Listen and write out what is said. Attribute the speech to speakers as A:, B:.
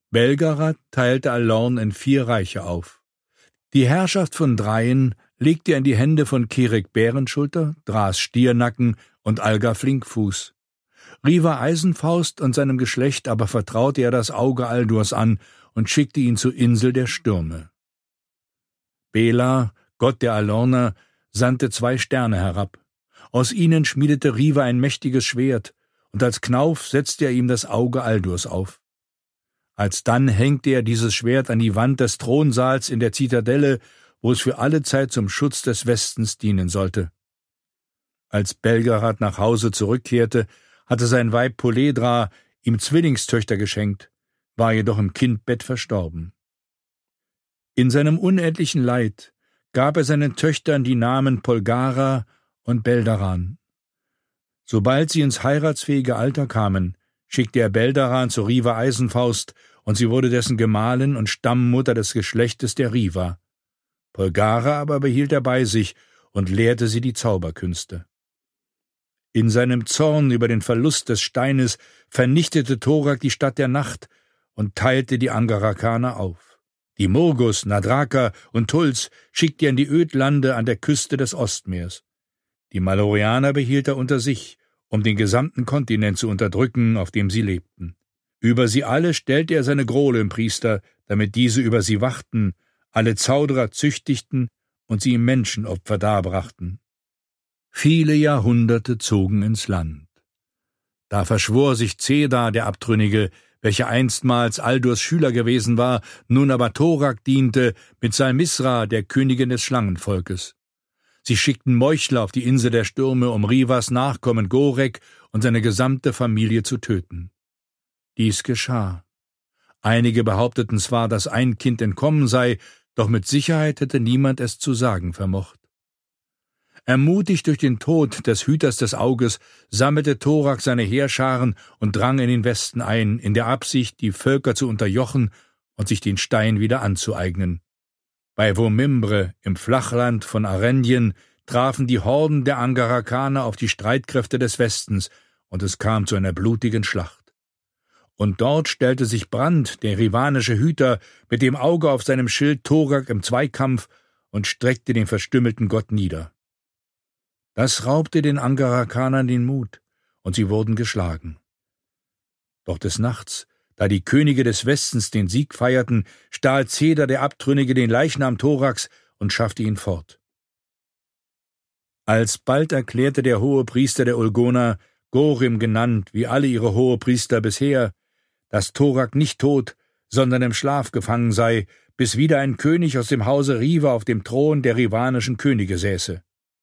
A: Belgarath teilte Alorn in 4 Reiche auf. Die Herrschaft von Dreien legte er in die Hände von Keric Bärenschulter, Dras Stiernacken und Alga Flinkfuß. Riva Eisenfaust und seinem Geschlecht aber vertraute er das Auge Aldurs an und schickte ihn zur Insel der Stürme. Bela, Gott der Alorner, sandte 2 Sterne herab. Aus ihnen schmiedete Riva ein mächtiges Schwert, und als Knauf setzte er ihm das Auge Aldurs auf. Alsdann hängte er dieses Schwert an die Wand des Thronsaals in der Zitadelle, wo es für alle Zeit zum Schutz des Westens dienen sollte. Als Belgarath nach Hause zurückkehrte, hatte sein Weib Poledra ihm Zwillingstöchter geschenkt, war jedoch im Kindbett verstorben. In seinem unendlichen Leid gab er seinen Töchtern die Namen Polgara und Beldaran. Sobald sie ins heiratsfähige Alter kamen, schickte er Beldaran zu Riva Eisenfaust, und sie wurde dessen Gemahlin und Stammmutter des Geschlechtes der Riva. Polgara aber behielt er bei sich und lehrte sie die Zauberkünste. In seinem Zorn über den Verlust des Steines vernichtete Thorak die Stadt der Nacht und teilte die Angarakaner auf. Die Murgus, Nadraka und Tulz schickte er in die Ödlande an der Küste des Ostmeers. Die Malorianer behielt er unter sich, um den gesamten Kontinent zu unterdrücken, auf dem sie lebten. Über sie alle stellte er seine Grolempriester, damit diese über sie wachten, alle Zauderer züchtigten und sie ihm Menschenopfer darbrachten. Viele Jahrhunderte zogen ins Land. Da verschwor sich Zedar, der Abtrünnige, welcher einstmals Aldurs Schüler gewesen war, nun aber Thorak diente, mit Salmisra, der Königin des Schlangenvolkes. Sie schickten Meuchler auf die Insel der Stürme, um Rivas Nachkommen Gorek und seine gesamte Familie zu töten. Dies geschah. Einige behaupteten zwar, dass ein Kind entkommen sei, doch mit Sicherheit hätte niemand es zu sagen vermocht. Ermutigt durch den Tod des Hüters des Auges, sammelte Thorak seine Heerscharen und drang in den Westen ein, in der Absicht, die Völker zu unterjochen und sich den Stein wieder anzueignen. Bei Womimbre, im Flachland von Arendien, trafen die Horden der Angarakaner auf die Streitkräfte des Westens, und es kam zu einer blutigen Schlacht. Und dort stellte sich Brand, der rivanische Hüter, mit dem Auge auf seinem Schild Thorak im Zweikampf und streckte den verstümmelten Gott nieder. Das raubte den Angarakanern den Mut, und sie wurden geschlagen. Doch des Nachts, da die Könige des Westens den Sieg feierten, stahl Zedar der Abtrünnige den Leichnam Thoraks und schaffte ihn fort. Alsbald erklärte der Hohepriester der Ulgoner, Gorim genannt, wie alle ihre Hohepriester bisher, dass Thorak nicht tot, sondern im Schlaf gefangen sei, bis wieder ein König aus dem Hause Riva auf dem Thron der rivanischen Könige säße.